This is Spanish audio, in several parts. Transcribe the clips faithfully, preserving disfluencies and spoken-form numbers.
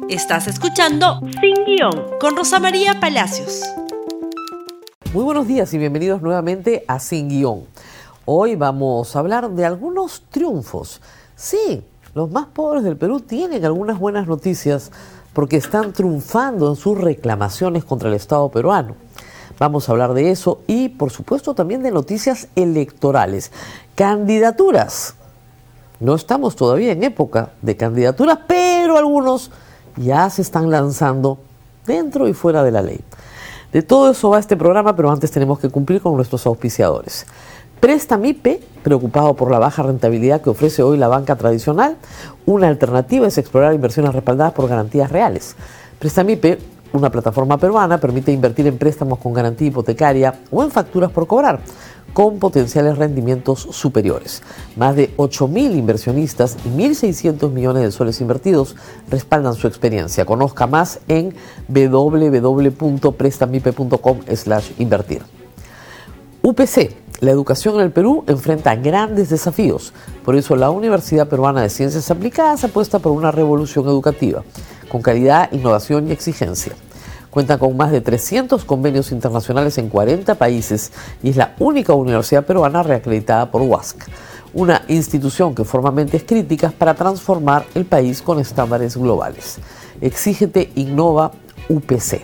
Estás escuchando Sin Guión con Rosa María Palacios. Muy buenos días y bienvenidos nuevamente a Sin Guión. Hoy vamos a hablar de algunos triunfos. Sí, los más pobres del Perú tienen algunas buenas noticias porque están triunfando en sus reclamaciones contra el Estado peruano. Vamos a hablar de eso y, por supuesto, también de noticias electorales. Candidaturas. No estamos todavía en época de candidaturas, pero algunos ya se están lanzando dentro y fuera de la ley. De todo eso va este programa, pero antes tenemos que cumplir con nuestros auspiciadores. Prestamipe, preocupado por la baja rentabilidad que ofrece hoy la banca tradicional, una alternativa es explorar inversiones respaldadas por garantías reales. Prestamipe, una plataforma peruana, permite invertir en préstamos con garantía hipotecaria o en facturas por cobrar, con potenciales rendimientos superiores. Más de ocho mil inversionistas y mil seiscientos millones de soles invertidos respaldan su experiencia. Conozca más en w w w punto prestamipe punto com slash invertir. U P C, la educación en el Perú enfrenta grandes desafíos. Por eso la Universidad Peruana de Ciencias Aplicadas apuesta por una revolución educativa, con calidad, innovación y exigencia. Cuenta con más de trescientos convenios internacionales en cuarenta países y es la única universidad peruana reacreditada por U A S C, una institución que forma mentes críticas para transformar el país con estándares globales. Exígete, innova, U P C.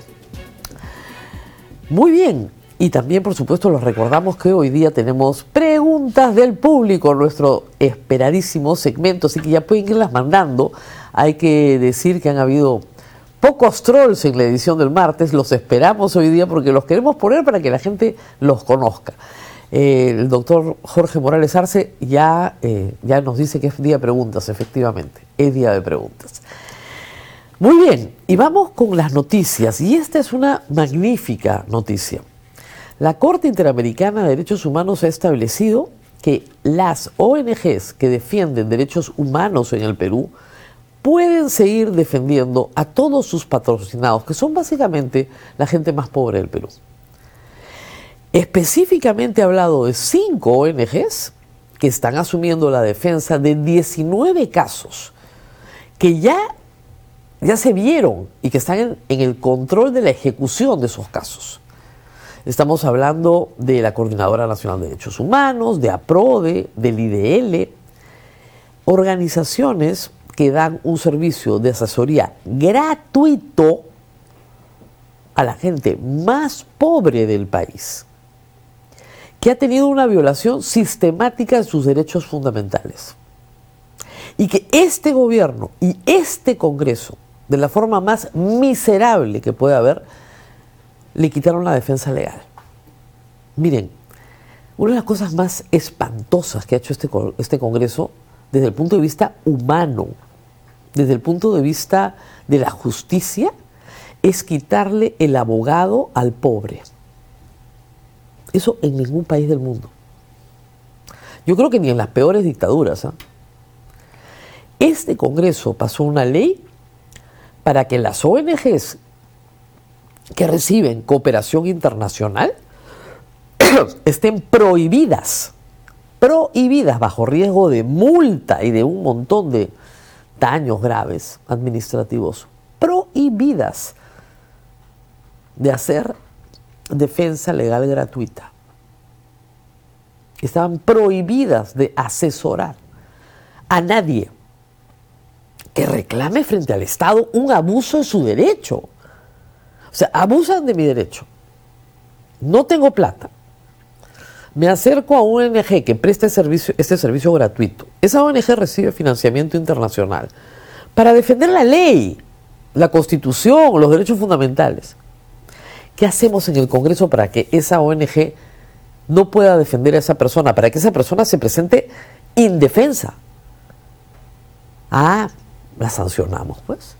Muy bien, y también por supuesto los recordamos que hoy día tenemos preguntas del público, nuestro esperadísimo segmento, así que ya pueden irlas mandando. Hay que decir que han habido pocos trolls en la edición del martes, los esperamos hoy día porque los queremos poner para que la gente los conozca. Eh, el doctor Jorge Morales Arce ya, eh, ya nos dice que es día de preguntas, efectivamente, es día de preguntas. Muy bien, y vamos con las noticias, y esta es una magnífica noticia. La Corte Interamericana de Derechos Humanos ha establecido que las O N Ges que defienden derechos humanos en el Perú pueden seguir defendiendo a todos sus patrocinados, que son básicamente la gente más pobre del Perú. Específicamente ha hablado de cinco O N Ges que están asumiendo la defensa de diecinueve casos que ya, ya se vieron y que están en, en el control de la ejecución de esos casos. Estamos hablando de la Coordinadora Nacional de Derechos Humanos, de APRODE, del I D L, organizaciones que dan un servicio de asesoría gratuito a la gente más pobre del país, que ha tenido una violación sistemática de sus derechos fundamentales. Y que este gobierno y este Congreso, de la forma más miserable que puede haber, le quitaron la defensa legal. Miren, una de las cosas más espantosas que ha hecho este, este Congreso desde el punto de vista humano, desde el punto de vista de la justicia, es quitarle el abogado al pobre. Eso en ningún país del mundo. Yo creo que ni en las peores dictaduras, ¿eh? Este Congreso pasó una ley para que las O N Ges que reciben cooperación internacional estén prohibidas, prohibidas bajo riesgo de multa y de un montón de daños graves administrativos, prohibidas de hacer defensa legal gratuita. Estaban prohibidas de asesorar a nadie que reclame frente al Estado un abuso de su derecho. O sea, abusan de mi derecho. No tengo plata. Me acerco a una O N Ge que presta este servicio, este servicio gratuito. Esa O N Ge recibe financiamiento internacional para defender la ley, la Constitución, los derechos fundamentales. ¿Qué hacemos en el Congreso para que esa O N Ge no pueda defender a esa persona, para que esa persona se presente indefensa? Ah, la sancionamos, pues.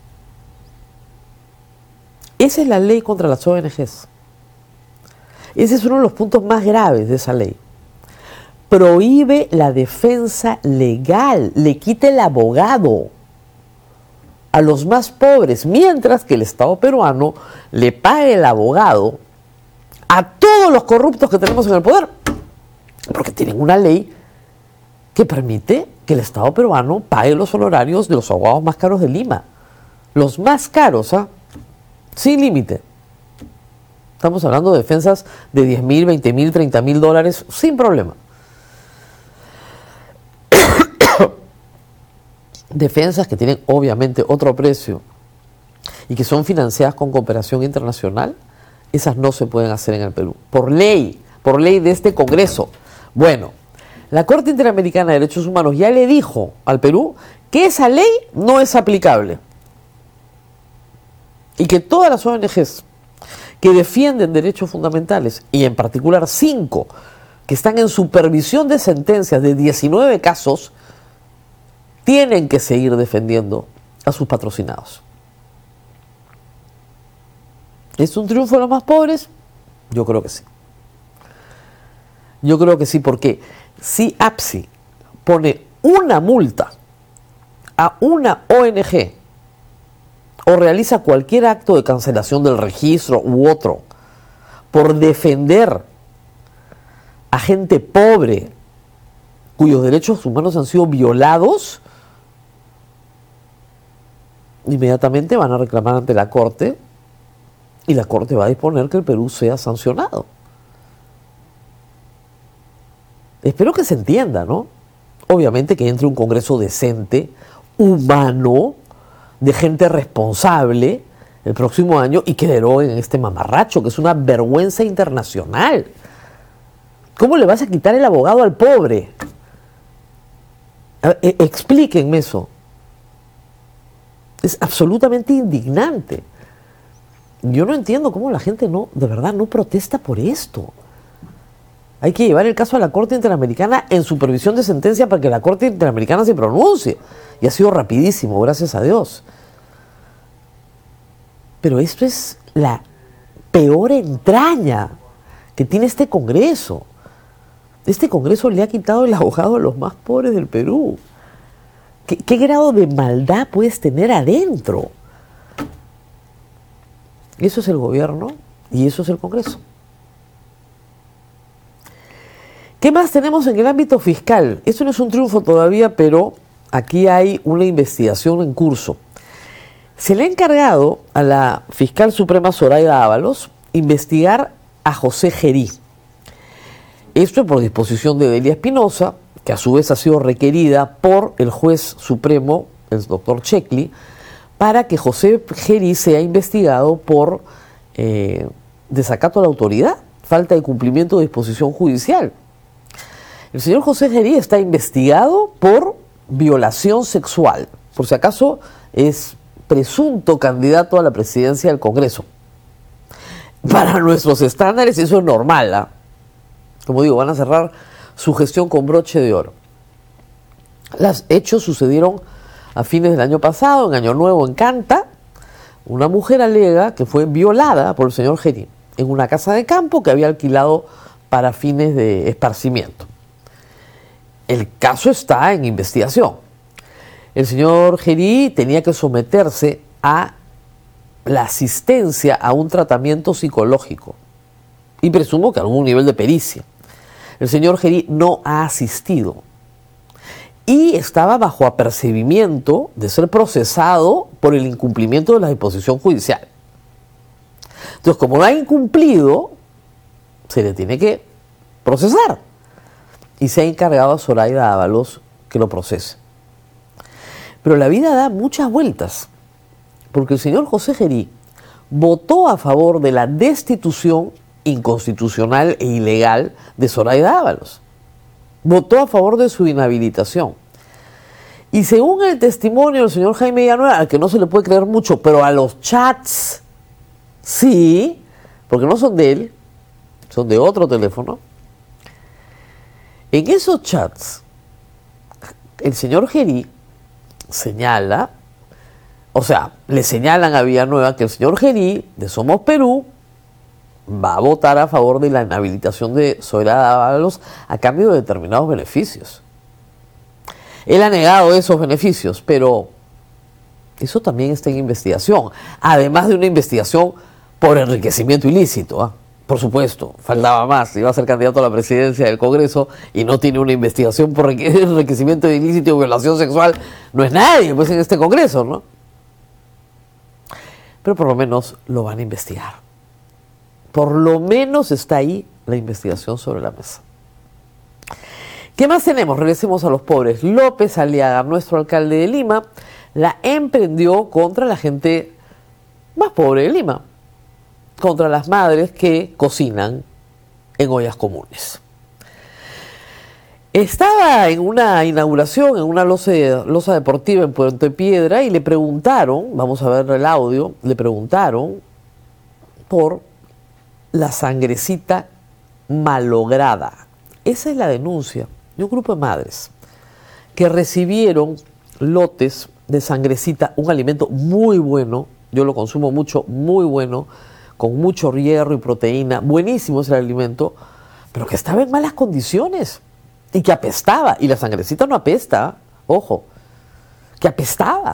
Esa es la ley contra las O N Ges. Ese es uno de los puntos más graves de esa ley. Prohíbe la defensa legal, le quita el abogado a los más pobres, mientras que el Estado peruano le pague el abogado a todos los corruptos que tenemos en el poder, porque tienen una ley que permite que el Estado peruano pague los honorarios de los abogados más caros de Lima. Los más caros, ¿ah? Sin límite. Estamos hablando de defensas de diez mil, veinte mil, treinta mil dólares, sin problema. Defensas que tienen obviamente otro precio y que son financiadas con cooperación internacional, esas no se pueden hacer en el Perú. Por ley, por ley de este Congreso. Bueno, la Corte Interamericana de Derechos Humanos ya le dijo al Perú que esa ley no es aplicable. Y que todas las O N Ges que defienden derechos fundamentales, y en particular cinco que están en supervisión de sentencias de diecinueve casos, tienen que seguir defendiendo a sus patrocinados. ¿Es un triunfo de los más pobres? Yo creo que sí. Yo creo que sí, porque si A P S I pone una multa a una O N Ge o realiza cualquier acto de cancelación del registro u otro por defender a gente pobre cuyos derechos humanos han sido violados, inmediatamente van a reclamar ante la Corte y la Corte va a disponer que el Perú sea sancionado. Espero que se entienda, ¿no? Obviamente que entre un Congreso decente, humano, de gente responsable el próximo año y que deroguen este mamarracho, que es una vergüenza internacional. ¿Cómo le vas a quitar el abogado al pobre? A ver, eh, explíquenme eso. Es absolutamente indignante. Yo no entiendo cómo la gente no, de verdad, no protesta por esto. Hay que llevar el caso a la Corte Interamericana en supervisión de sentencia para que la Corte Interamericana se pronuncie. Y ha sido rapidísimo, gracias a Dios. Pero esto es la peor entraña que tiene este Congreso. Este Congreso le ha quitado el abogado a los más pobres del Perú. ¿Qué, qué grado de maldad puedes tener adentro? Eso es el gobierno y eso es el Congreso. ¿Qué más tenemos en el ámbito fiscal? Esto no es un triunfo todavía, pero aquí hay una investigación en curso. Se le ha encargado a la fiscal suprema Zoraida Ábalos investigar a José Gerí. Esto es por disposición de Delia Espinosa, que a su vez ha sido requerida por el juez supremo, el doctor Checli, para que José Gerí sea investigado por eh, desacato a la autoridad, falta de cumplimiento de disposición judicial. El señor José Gerí está investigado por violación sexual. Por si acaso es presunto candidato a la presidencia del Congreso. Para nuestros estándares eso es normal, ¿eh? Como digo, van a cerrar su gestión con broche de oro. Los hechos sucedieron a fines del año pasado, en Año Nuevo, en Canta. Una mujer alega que fue violada por el señor Gerí en una casa de campo que había alquilado para fines de esparcimiento. El caso está en investigación. El señor Gerí tenía que someterse a la asistencia a un tratamiento psicológico y presumo que a algún nivel de pericia. El señor Gerí no ha asistido y estaba bajo apercibimiento de ser procesado por el incumplimiento de la disposición judicial. Entonces, como no ha incumplido, se le tiene que procesar. Y se ha encargado a Zoraida Ábalos que lo procese. Pero la vida da muchas vueltas, porque el señor José Gerí votó a favor de la destitución inconstitucional e ilegal de Zoraida Ábalos. Votó a favor de su inhabilitación. Y según el testimonio del señor Jaime Villanueva, al que no se le puede creer mucho, pero a los chats, sí, porque no son de él, son de otro teléfono. En esos chats, el señor Gerí señala, o sea, le señalan a Villanueva que el señor Gerí, de Somos Perú, va a votar a favor de la inhabilitación de Zoraida Ábalos a cambio de determinados beneficios. Él ha negado esos beneficios, pero eso también está en investigación, además de una investigación por enriquecimiento ilícito, ¿eh? Por supuesto, faltaba más, iba a ser candidato a la presidencia del Congreso y no tiene una investigación por enriquecimiento ilícito y violación sexual, no es nadie pues en este Congreso, ¿no? pero por lo menos lo van a investigar. Por lo menos está ahí la investigación sobre la mesa. ¿Qué más tenemos? Regresemos a los pobres. López Aliaga, nuestro alcalde de Lima, la emprendió contra la gente más pobre de Lima, contra las madres que cocinan en ollas comunes. Estaba en una inauguración, en una loza, loza deportiva en Puente Piedra, y le preguntaron, vamos a ver el audio, le preguntaron por la sangrecita malograda. Esa es la denuncia de un grupo de madres que recibieron lotes de sangrecita, un alimento muy bueno, yo lo consumo mucho, muy bueno, con mucho hierro y proteína, buenísimo es el alimento, pero que estaba en malas condiciones y que apestaba, y la sangrecita no apesta, ojo, que apestaba.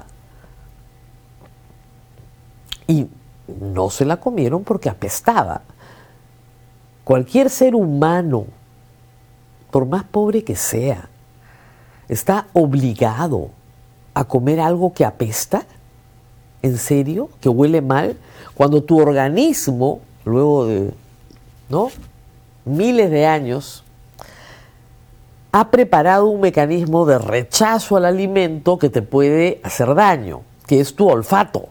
Y no se la comieron porque apestaba. Cualquier ser humano, por más pobre que sea, está obligado a comer algo que apesta. ¿En serio? ¿Que huele mal? Cuando tu organismo, luego de ¿no? miles de años, ha preparado un mecanismo de rechazo al alimento que te puede hacer daño, que es tu olfato.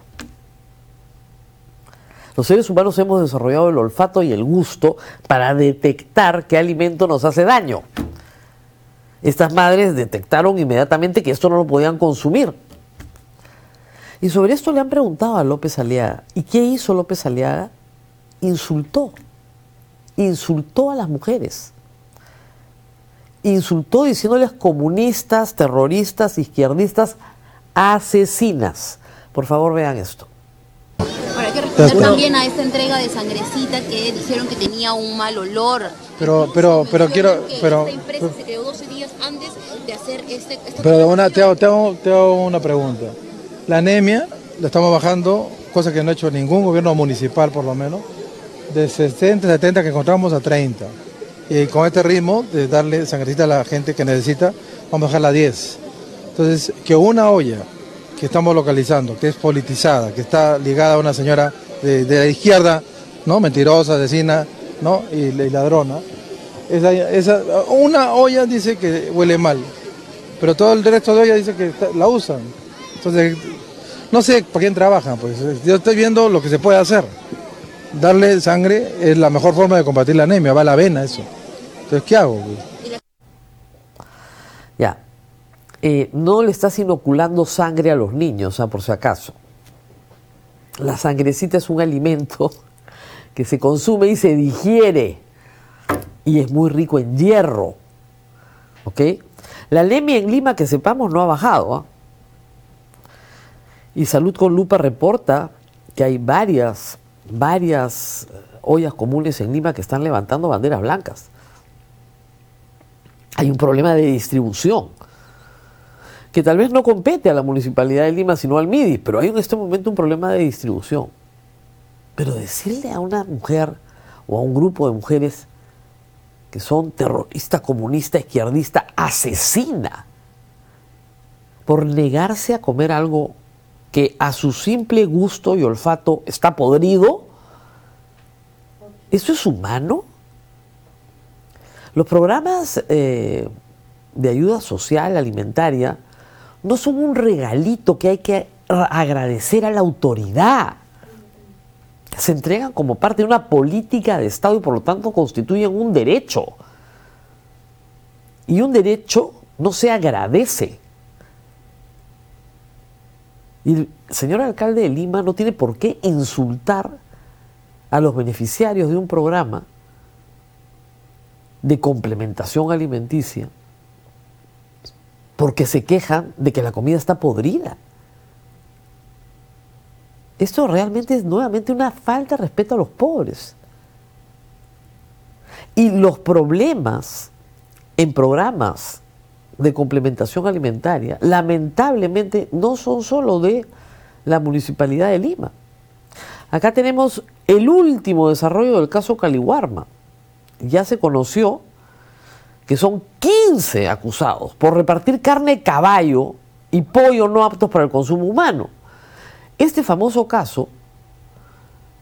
Los seres humanos hemos desarrollado el olfato y el gusto para detectar qué alimento nos hace daño. Estas madres detectaron inmediatamente que esto no lo podían consumir. Y sobre esto le han preguntado a López Aliaga. ¿Y qué hizo López Aliaga? Insultó. Insultó a las mujeres. Insultó diciéndoles comunistas, terroristas, izquierdistas, asesinas. Por favor, vean esto. Ahora hay que responder también a esta entrega de sangrecita que dijeron que tenía un mal olor. Pero, pero, pero quiero, pero. Esta empresa se creó doce días antes de hacer este. Esta pero una, te, hago, te, hago, te hago una pregunta. La anemia la estamos bajando, cosa que no ha hecho ningún gobierno municipal por lo menos, de sesenta, setenta que encontramos a treinta. Y con este ritmo de darle sangrecita a la gente que necesita, vamos a bajarla a diez. Entonces, que una olla que estamos localizando, que es politizada, que está ligada a una señora de, de la izquierda, ¿no? Mentirosa, asesina, ¿no? Y, y ladrona. Esa, esa, una olla dice que huele mal, pero todo el resto de ollas dice que está, la usan. Entonces, no sé para quién trabajan, pues. Yo estoy viendo lo que se puede hacer. Darle sangre es la mejor forma de combatir la anemia, va a la vena eso. Entonces, ¿qué hago? Pues? Ya. Eh, no le estás inoculando sangre a los niños, ¿ah? Por si acaso. La sangrecita es un alimento que se consume y se digiere. Y es muy rico en hierro. ¿Ok? La anemia en Lima, que sepamos, no ha bajado. ¿eh? Y Salud con Lupa reporta que hay varias, varias ollas comunes en Lima que están levantando banderas blancas. Hay un problema de distribución que tal vez no compete a la Municipalidad de Lima, sino al M I D I, pero hay en este momento un problema de distribución. Pero decirle a una mujer o a un grupo de mujeres que son terrorista, comunista, izquierdista, asesina, por negarse a comer algo que a su simple gusto y olfato está podrido, ¿eso es humano? Los programas eh, de ayuda social alimentaria no son un regalito que hay que agradecer a la autoridad. Se entregan como parte de una política de Estado y por lo tanto constituyen un derecho. Y un derecho no se agradece. Y el señor alcalde de Lima no tiene por qué insultar a los beneficiarios de un programa de complementación alimenticia porque se quejan de que la comida está podrida. Esto realmente es nuevamente una falta de respeto a los pobres. Y los problemas en programas de complementación alimentaria, lamentablemente, no son solo de la Municipalidad de Lima. Acá tenemos el último desarrollo del caso Caliwarma. Ya se conoció que son quince acusados por repartir carne de caballo y pollo no aptos para el consumo humano. Este famoso caso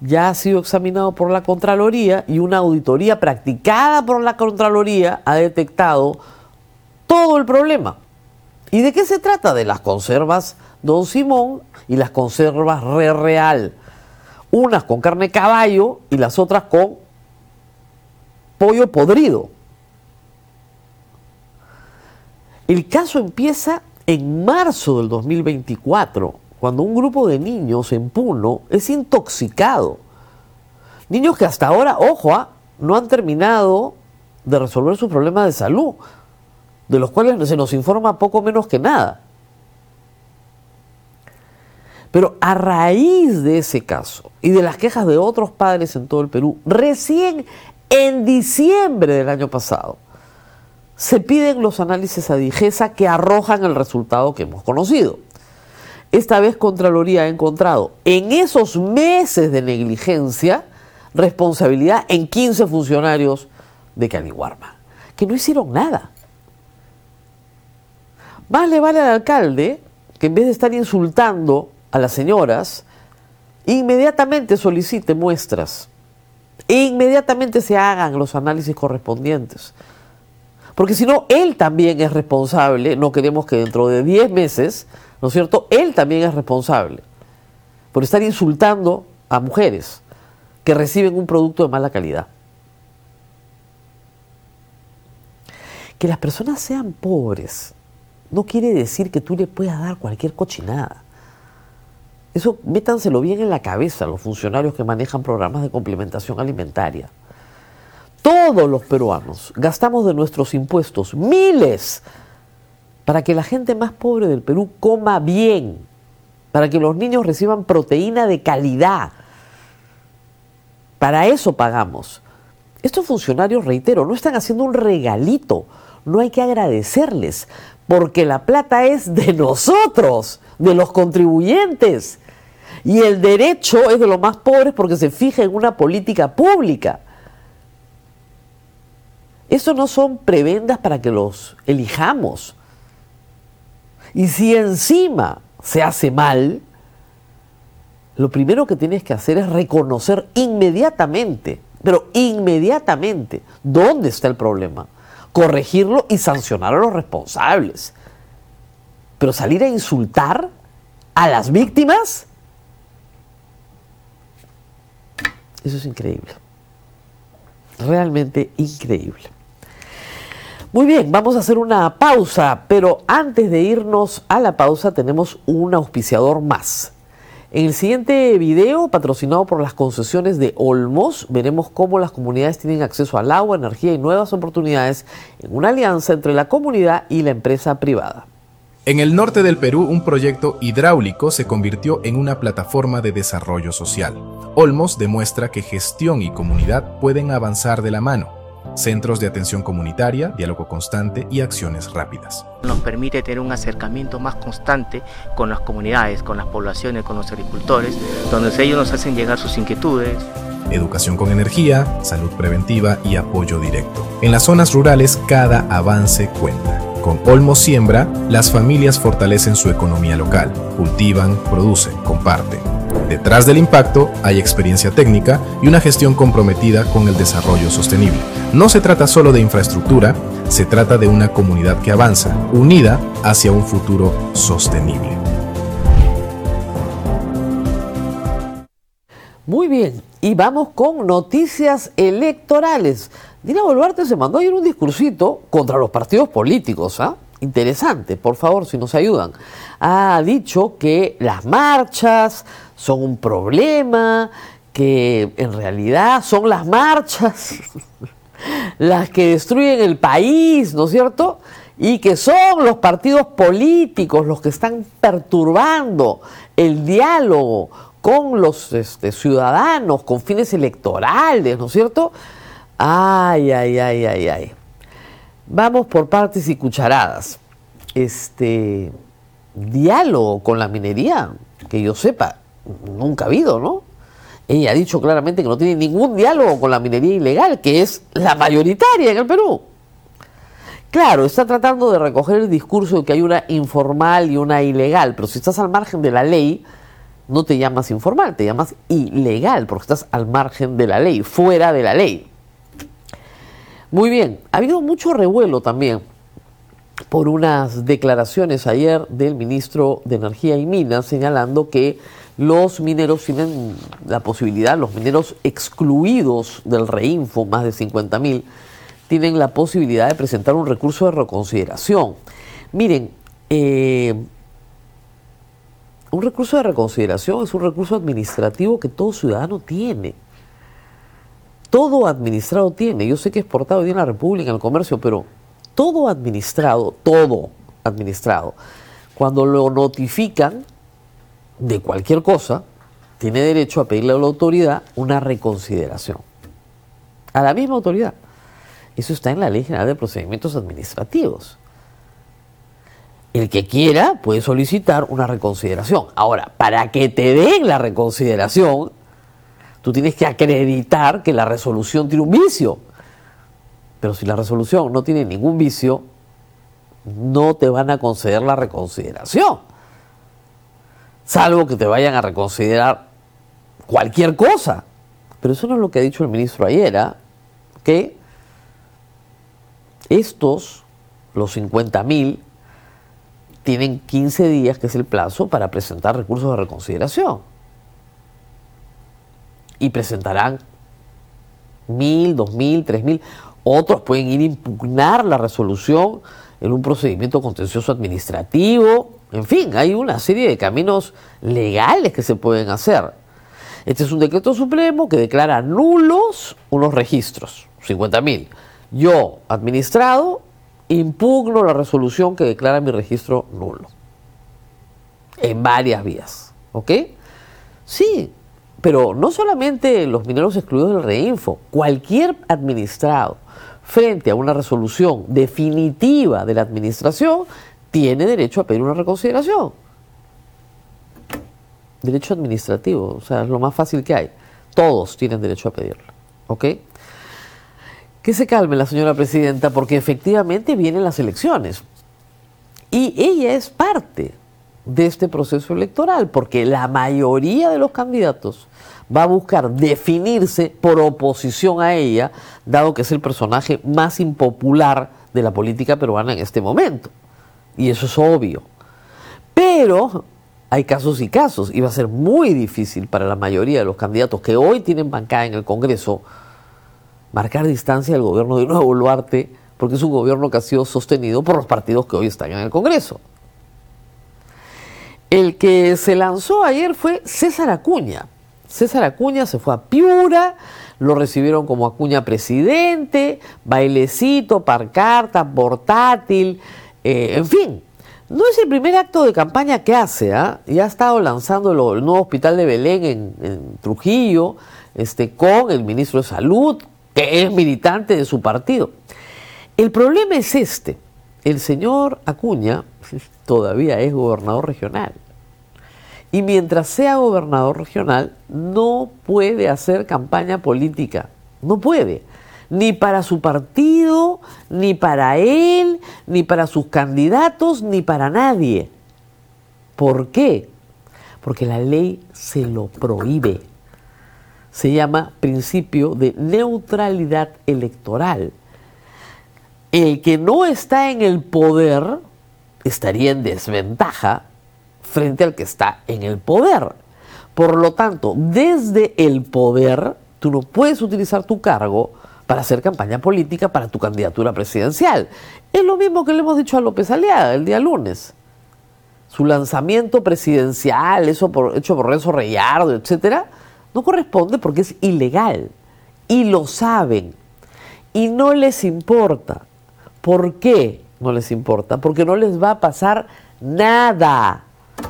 ya ha sido examinado por la Contraloría y una auditoría practicada por la Contraloría ha detectado todo el problema. ¿Y de qué se trata? De las conservas Don Simón y las conservas Re Real. Unas con carne caballo y las otras con pollo podrido. El caso empieza en marzo del dos mil veinticuatro, cuando un grupo de niños en Puno es intoxicado. Niños que hasta ahora, ojo, ¿eh? no han terminado de resolver sus problemas de salud, de los cuales se nos informa poco menos que nada. Pero a raíz de ese caso y de las quejas de otros padres en todo el Perú, recién en diciembre del año pasado, se piden los análisis a DIGESA que arrojan el resultado que hemos conocido. Esta vez Contraloría ha encontrado en esos meses de negligencia responsabilidad en quince funcionarios de Caliwarma, que no hicieron nada. Más le vale al alcalde que en vez de estar insultando a las señoras, inmediatamente solicite muestras e inmediatamente se hagan los análisis correspondientes. Porque si no, él también es responsable. No queremos que dentro de diez meses, ¿no es cierto?, él también es responsable por estar insultando a mujeres que reciben un producto de mala calidad. Que las personas sean pobres no quiere decir que tú le puedas dar cualquier cochinada. Eso métanselo bien en la cabeza los funcionarios que manejan programas de complementación alimentaria. Todos los peruanos gastamos de nuestros impuestos miles para que la gente más pobre del Perú coma bien, para que los niños reciban proteína de calidad. Para eso pagamos. Estos funcionarios, reitero, no están haciendo un regalito, no hay que agradecerles, porque la plata es de nosotros, de los contribuyentes. Y el derecho es de los más pobres porque se fija en una política pública. Eso no son prebendas para que los elijamos. Y si encima se hace mal, lo primero que tienes que hacer es reconocer inmediatamente, pero inmediatamente, dónde está el problema, corregirlo y sancionar a los responsables. Pero salir a insultar a las víctimas, eso es increíble. Realmente increíble. Muy bien, vamos a hacer una pausa, pero antes de irnos a la pausa tenemos un auspiciador más. En el siguiente video, patrocinado por las concesiones de Olmos, veremos cómo las comunidades tienen acceso al agua, energía y nuevas oportunidades en una alianza entre la comunidad y la empresa privada. En el norte del Perú, un proyecto hidráulico se convirtió en una plataforma de desarrollo social. Olmos demuestra que gestión y comunidad pueden avanzar de la mano. Centros de atención comunitaria, diálogo constante y acciones rápidas. Nos permite tener un acercamiento más constante con las comunidades, con las poblaciones, con los agricultores, donde ellos nos hacen llegar sus inquietudes. Educación con energía, salud preventiva y apoyo directo. En las zonas rurales, cada avance cuenta. Con Olmos Siembra, las familias fortalecen su economía local, cultivan, producen, comparten. Detrás del impacto hay experiencia técnica y una gestión comprometida con el desarrollo sostenible. No se trata solo de infraestructura, se trata de una comunidad que avanza, unida hacia un futuro sostenible. Muy bien, y vamos con noticias electorales. Dina Boluarte se mandó ayer un discursito contra los partidos políticos, ¿ah? ¿eh? Interesante, por favor, si nos ayudan. Ha dicho que las marchas son un problema, que en realidad son las marchas las que destruyen el país, ¿no es cierto? Y que son los partidos políticos los que están perturbando el diálogo con los este, ciudadanos, con fines electorales, ¿no es cierto? Ay, ay, ay, ay, ay. Vamos por partes y cucharadas. Este diálogo con la minería, que yo sepa, nunca ha habido, ¿no? Ella ha dicho claramente que no tiene ningún diálogo con la minería ilegal, que es la mayoritaria en el Perú. Claro, está tratando de recoger el discurso de que hay una informal y una ilegal, pero si estás al margen de la ley, no te llamas informal, te llamas ilegal, porque estás al margen de la ley, fuera de la ley. Muy bien, ha habido mucho revuelo también por unas declaraciones ayer del ministro de Energía y Minas señalando que los mineros tienen la posibilidad, los mineros excluidos del Reinfo, más de cincuenta mil, tienen la posibilidad de presentar un recurso de reconsideración. Miren, eh, un recurso de reconsideración es un recurso administrativo que todo ciudadano tiene. Todo administrado tiene. Yo sé que es portado hoy día en la República, en el comercio, pero todo administrado, todo administrado, cuando lo notifican de cualquier cosa, tiene derecho a pedirle a la autoridad una reconsideración. A la misma autoridad. Eso está en la Ley General de Procedimientos Administrativos. El que quiera puede solicitar una reconsideración. Ahora, para que te den la reconsideración, tú tienes que acreditar que la resolución tiene un vicio. Pero si la resolución no tiene ningún vicio, no te van a conceder la reconsideración. Salvo que te vayan a reconsiderar cualquier cosa. Pero eso no es lo que ha dicho el ministro ayer, ¿eh? Que estos, los cincuenta mil, tienen quince días, que es el plazo, para presentar recursos de reconsideración. Y presentarán mil, dos mil, tres mil. Otros pueden ir a impugnar la resolución en un procedimiento contencioso administrativo. En fin, hay una serie de caminos legales que se pueden hacer. Este es un decreto supremo que declara nulos unos registros, cincuenta mil. Yo, administrado, impugno la resolución que declara mi registro nulo. En varias vías. ¿Ok? Sí, pero no solamente los mineros excluidos del Reinfo. Cualquier administrado, frente a una resolución definitiva de la administración, tiene derecho a pedir una reconsideración. Derecho administrativo, o sea, es lo más fácil que hay. Todos tienen derecho a pedirlo. ¿Ok? Que se calme la señora presidenta, porque efectivamente vienen las elecciones. Y ella es parte de este proceso electoral, porque la mayoría de los candidatos va a buscar definirse por oposición a ella, dado que es el personaje más impopular de la política peruana en este momento. Y eso es obvio. Pero hay casos y casos, y va a ser muy difícil para la mayoría de los candidatos que hoy tienen bancada en el Congreso marcar distancia del gobierno de Nuevo Boluarte, porque es un gobierno que ha sido sostenido por los partidos que hoy están en el Congreso. El que se lanzó ayer fue César Acuña. César Acuña se fue a Piura, lo recibieron como Acuña presidente, bailecito, pancarta, portátil, eh, en fin. No es el primer acto de campaña que hace, ¿eh? Ya ha estado lanzando el, el nuevo hospital de Belén en, en Trujillo, este, con el ministro de Salud, que es militante de su partido. El problema es este: el señor Acuña todavía es gobernador regional. Y mientras sea gobernador regional, no puede hacer campaña política. No puede. Ni para su partido, ni para él, ni para sus candidatos, ni para nadie. ¿Por qué? Porque la ley se lo prohíbe. Se llama principio de neutralidad electoral. El que no está en el poder estaría en desventaja frente al que está en el poder. Por lo tanto, desde el poder, tú no puedes utilizar tu cargo para hacer campaña política para tu candidatura presidencial. Es lo mismo que le hemos dicho a López Aliaga el día lunes. Su lanzamiento presidencial, eso por, hecho por Renzo Reyardo, etcétera, no corresponde porque es ilegal. Y lo saben. Y no les importa. ¿Por qué no les importa? Porque no les va a pasar nada.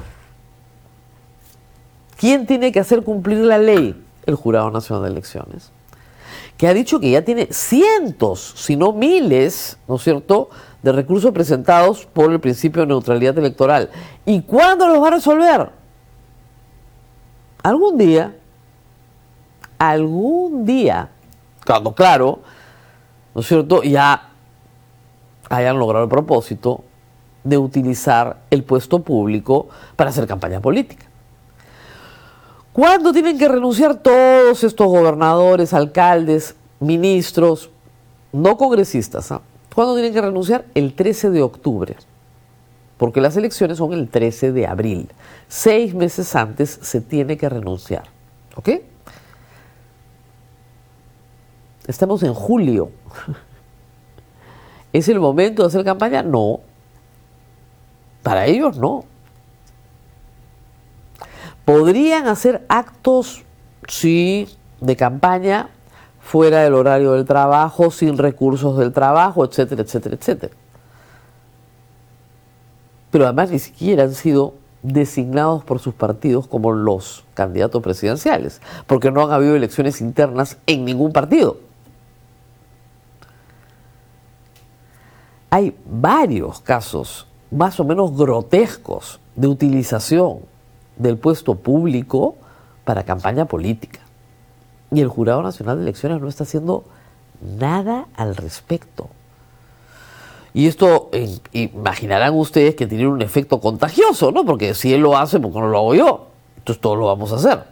¿Quién tiene que hacer cumplir la ley? El Jurado Nacional de Elecciones, que ha dicho que ya tiene cientos, si no miles, ¿no es cierto?, de recursos presentados por el principio de neutralidad electoral. ¿Y cuándo los va a resolver? Algún día, algún día, cuando, claro, ¿no es cierto?, ya hayan logrado el propósito de utilizar el puesto público para hacer campaña política. ¿Cuándo tienen que renunciar todos estos gobernadores, alcaldes, ministros, no congresistas? ¿eh? ¿Cuándo tienen que renunciar? El trece de octubre, porque las elecciones son el trece de abril. Seis meses antes se tiene que renunciar. ¿Ok? Estamos en julio. ¿Es el momento de hacer campaña? No. Para ellos no. ¿Podrían hacer actos, sí, de campaña fuera del horario del trabajo, sin recursos del trabajo, etcétera, etcétera, etcétera? Pero además ni siquiera han sido designados por sus partidos como los candidatos presidenciales, porque no han habido elecciones internas en ningún partido. Hay varios casos más o menos grotescos de utilización del puesto público para campaña política. Y el Jurado Nacional de Elecciones no está haciendo nada al respecto. Y esto, eh, imaginarán ustedes que tiene un efecto contagioso, ¿no? Porque si él lo hace, ¿por qué no lo hago yo? Entonces todos lo vamos a hacer.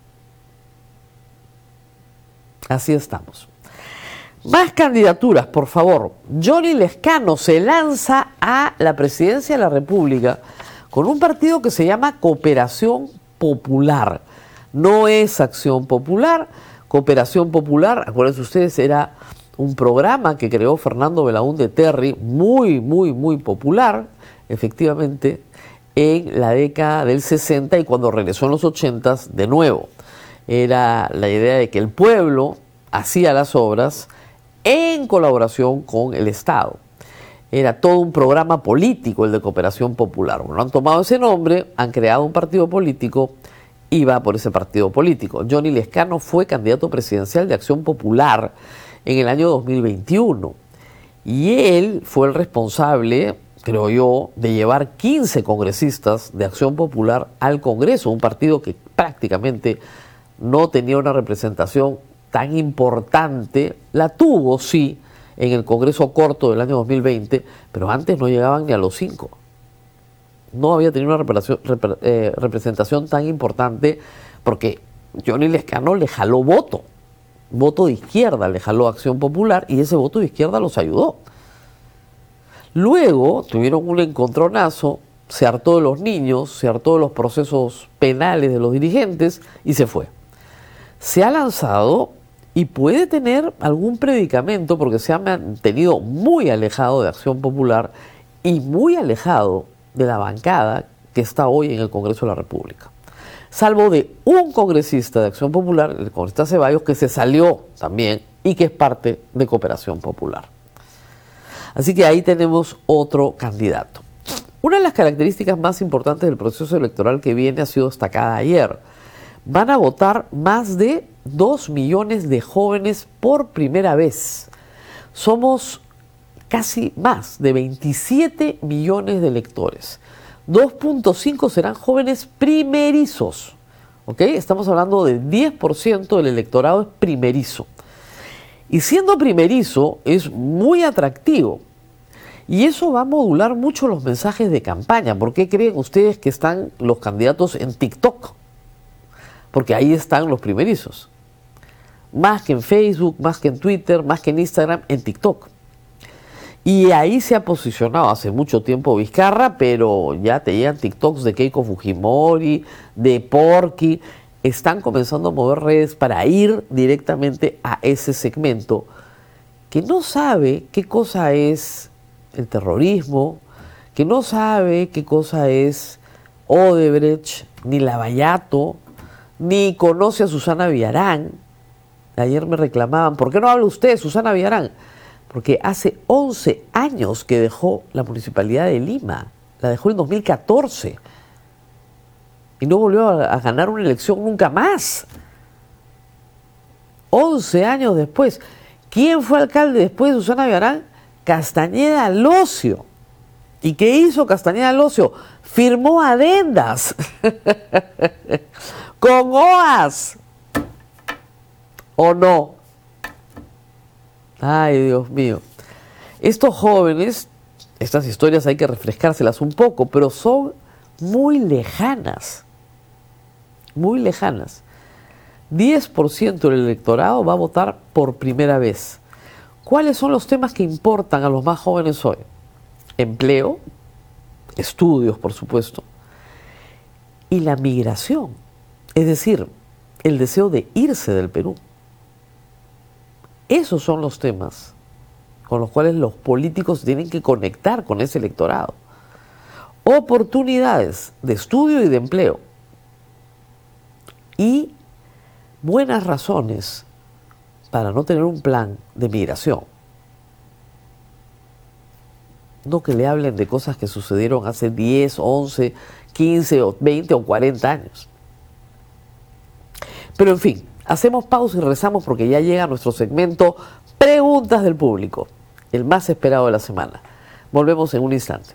Así estamos. Más candidaturas, por favor. Johnny Lescano se lanza a la presidencia de la República con un partido que se llama Cooperación Popular. No es Acción Popular. Cooperación Popular, acuérdense ustedes, era un programa que creó Fernando Belaúnde Terry, muy, muy, muy popular, efectivamente, en la década del sesenta y cuando regresó en los ochenta, de nuevo. Era la idea de que el pueblo hacía las obras en colaboración con el Estado. Era todo un programa político el de Cooperación Popular. Bueno, han tomado ese nombre, han creado un partido político y va por ese partido político. Johnny Lescano fue candidato presidencial de Acción Popular en el año dos mil veintiuno. Y él fue el responsable, creo yo, de llevar quince congresistas de Acción Popular al Congreso, un partido que prácticamente no tenía una representación tan importante. La tuvo, sí, en el Congreso corto del año dos mil veinte, pero antes no llegaban ni a los cinco. No había tenido una repre- eh, representación tan importante porque Johnny Lescano le jaló voto. Voto de izquierda le jaló Acción Popular y ese voto de izquierda los ayudó. Luego tuvieron un encontronazo, se hartó de los niños, se hartó de los procesos penales de los dirigentes y se fue. Se ha lanzado y puede tener algún predicamento porque se ha mantenido muy alejado de Acción Popular y muy alejado de la bancada que está hoy en el Congreso de la República. Salvo de un congresista de Acción Popular, el congresista Ceballos, que se salió también y que es parte de Cooperación Popular. Así que ahí tenemos otro candidato. Una de las características más importantes del proceso electoral que viene ha sido destacada ayer. Van a votar más de dos millones de jóvenes por primera vez. Somos casi más de veintisiete millones de electores. dos punto cinco serán jóvenes primerizos. ¿Ok? Estamos hablando de diez por ciento del electorado es primerizo. Y siendo primerizo es muy atractivo. Y eso va a modular mucho los mensajes de campaña. ¿Por qué creen ustedes que están los candidatos en TikTok? Porque ahí están los primerizos. Más que en Facebook, más que en Twitter, más que en Instagram, en TikTok. Y ahí se ha posicionado hace mucho tiempo Vizcarra, pero ya te llegan TikToks de Keiko Fujimori, de Porky. Están comenzando a mover redes para ir directamente a ese segmento que no sabe qué cosa es el terrorismo, que no sabe qué cosa es Odebrecht, ni Lavallato, ni conoce a Susana Villarán. Ayer me reclamaban, ¿por qué no habla usted de Susana Villarán? Porque hace once años que dejó la Municipalidad de Lima, la dejó en dos mil catorce y no volvió a, a ganar una elección nunca más. once años después. ¿Quién fue alcalde después de Susana Villarán? Castañeda Locio. ¿Y qué hizo Castañeda Locio? Firmó adendas con O A S. ¿O no? Ay, Dios mío. Estos jóvenes, estas historias hay que refrescárselas un poco, pero son muy lejanas. muy lejanas. diez por ciento del electorado va a votar por primera vez. ¿Cuáles son los temas que importan a los más jóvenes hoy? Empleo, estudios, por supuesto, y la migración, es decir, el deseo de irse del Perú. Esos son los temas con los cuales los políticos tienen que conectar con ese electorado. Oportunidades de estudio y de empleo. Y buenas razones para no tener un plan de migración. No que le hablen de cosas que sucedieron hace diez, once, quince, veinte o cuarenta años. Pero en fin, hacemos pausa y rezamos porque ya llega nuestro segmento Preguntas del Público, el más esperado de la semana. Volvemos en un instante.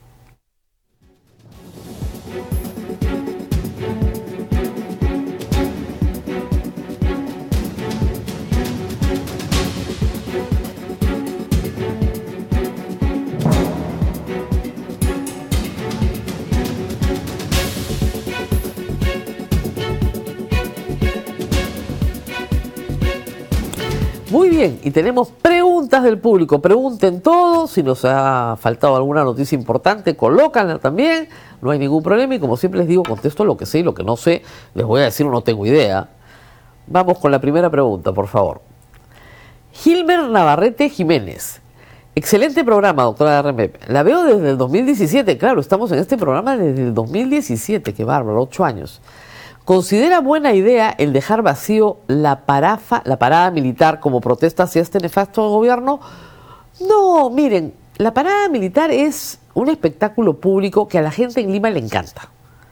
Muy bien, y tenemos preguntas del público. Pregunten todos, si nos ha faltado alguna noticia importante, colócanla también, no hay ningún problema. Y como siempre les digo, contesto lo que sé y lo que no sé. Les voy a decir, no tengo idea. Vamos con la primera pregunta, por favor. Gilmer Navarrete Jiménez. Excelente programa, doctora R M P. La veo desde el dos mil diecisiete, claro, estamos en este programa desde el dos mil diecisiete, qué bárbaro, ocho años. ¿Considera buena idea el dejar vacío la, parafa, la parada militar como protesta hacia este nefasto gobierno? No, miren, la parada militar es un espectáculo público que a la gente en Lima le encanta.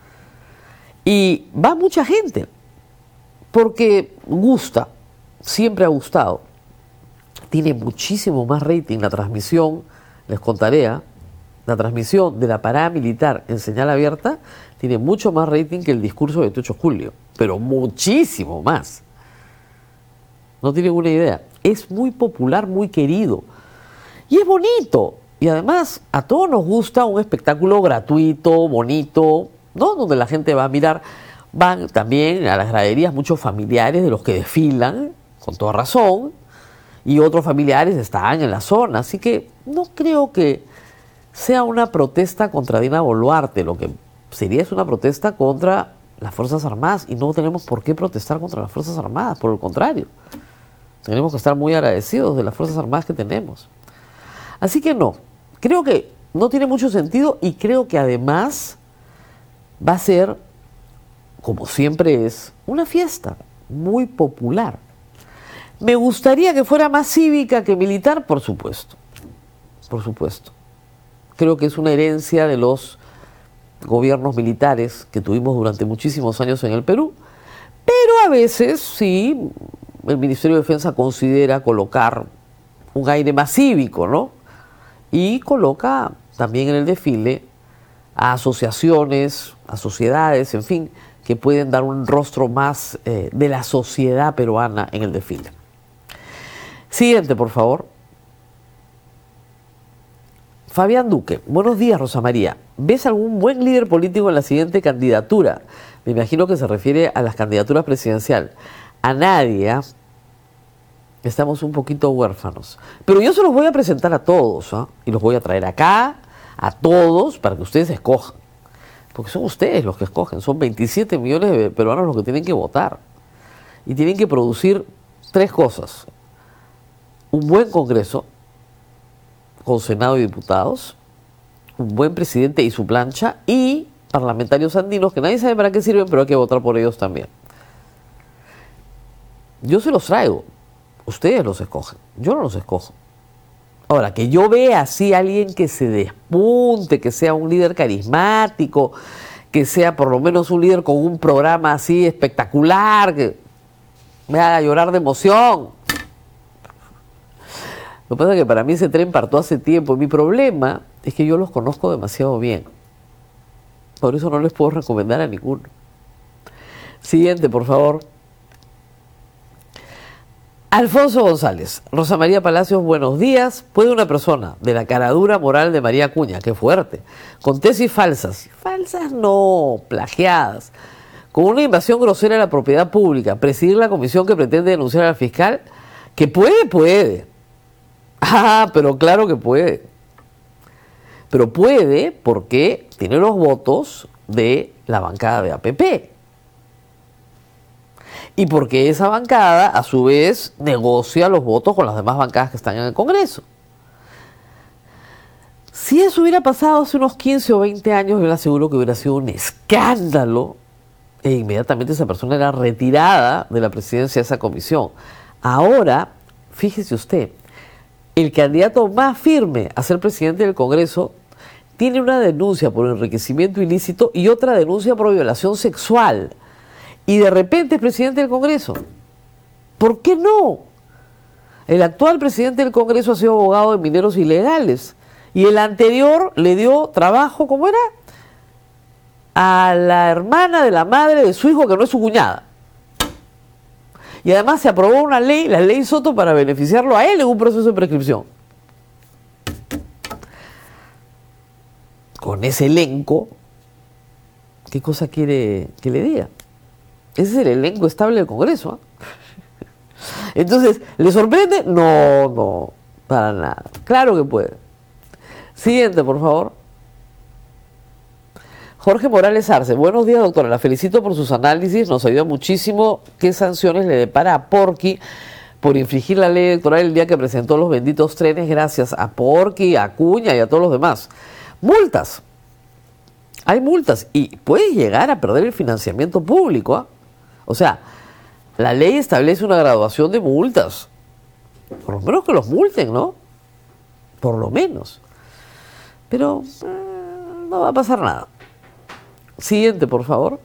Y va mucha gente, porque gusta, siempre ha gustado. Tiene muchísimo más rating la transmisión, les contaré, ¿eh? La transmisión de la parada militar en señal abierta tiene mucho más rating que el discurso del veintiocho de julio, pero muchísimo más. No tienen una idea. Es muy popular, muy querido. Y es bonito. Y además, a todos nos gusta un espectáculo gratuito, bonito, ¿no? Donde la gente va a mirar. Van también a las graderías muchos familiares de los que desfilan, con toda razón, y otros familiares están en la zona. Así que no creo que sea una protesta contra Dina Boluarte. Lo que sería es una protesta contra las Fuerzas Armadas, y no tenemos por qué protestar contra las Fuerzas Armadas, por el contrario. Tenemos que estar muy agradecidos de las Fuerzas Armadas que tenemos. Así que no, creo que no tiene mucho sentido, y creo que además va a ser, como siempre es, una fiesta muy popular. Me gustaría que fuera más cívica que militar, por supuesto, por supuesto. Creo que es una herencia de los gobiernos militares que tuvimos durante muchísimos años en el Perú, pero a veces sí, el Ministerio de Defensa considera colocar un aire más cívico, ¿no? Y coloca también en el desfile a asociaciones, a sociedades, en fin, que pueden dar un rostro más eh, de la sociedad peruana en el desfile. Siguiente, por favor. Fabián Duque. Buenos días, Rosa María. ¿Ves algún buen líder político en la siguiente candidatura? Me imagino que se refiere a las candidaturas presidenciales. A nadie, ¿eh? Estamos un poquito huérfanos. Pero yo se los voy a presentar a todos, ¿eh? Y los voy a traer acá, a todos, para que ustedes escojan. Porque son ustedes los que escogen. Son veintisiete millones de peruanos los que tienen que votar. Y tienen que producir tres cosas. Un buen Congreso, con Senado y diputados, un buen presidente y su plancha, y parlamentarios andinos que nadie sabe para qué sirven, pero hay que votar por ellos también. Yo se los traigo, ustedes los escogen, yo no los escojo. Ahora, que yo vea así a alguien que se despunte, que sea un líder carismático, que sea por lo menos un líder con un programa así espectacular, que me haga llorar de emoción. Lo que pasa es que para mí ese tren partió hace tiempo. Mi problema es que yo los conozco demasiado bien. Por eso no les puedo recomendar a ninguno. Siguiente, por favor. Alfonso González. Rosa María Palacios, buenos días. ¿Puede una persona de la caradura moral de María Acuña, qué fuerte, con tesis falsas, falsas no, plagiadas, con una invasión grosera a la propiedad pública, presidir la comisión que pretende denunciar al fiscal, que puede, puede. Ah, pero claro que puede. Pero puede porque tiene los votos de la bancada de A P P. Y porque esa bancada, a su vez, negocia los votos con las demás bancadas que están en el Congreso. Si eso hubiera pasado hace unos quince o veinte años, yo le aseguro que hubiera sido un escándalo e inmediatamente esa persona era retirada de la presidencia de esa comisión. Ahora, fíjese usted, el candidato más firme a ser presidente del Congreso tiene una denuncia por enriquecimiento ilícito y otra denuncia por violación sexual. Y de repente es presidente del Congreso. ¿Por qué no? El actual presidente del Congreso ha sido abogado de mineros ilegales. Y el anterior le dio trabajo, ¿cómo era? A la hermana de la madre de su hijo, que no es su cuñada. Y además se aprobó una ley, la ley Soto, para beneficiarlo a él en un proceso de prescripción. Con ese elenco, ¿qué cosa quiere que le diga? Ese es el elenco estable del Congreso, ¿eh? Entonces, ¿le sorprende? No, no, para nada. Claro que puede. Siguiente, por favor. Jorge Morales Arce. Buenos días, doctora. La felicito por sus análisis. Nos ayuda muchísimo. ¿Qué sanciones le depara a Porky por infringir la ley electoral el día que presentó los benditos trenes? Gracias a Porky, a Acuña y a todos los demás. Multas. Hay multas. Y puedes llegar a perder el financiamiento público, ¿eh? O sea, la ley establece una graduación de multas. Por lo menos que los multen, ¿no? Por lo menos. Pero eh, no va a pasar nada. Siguiente, por favor.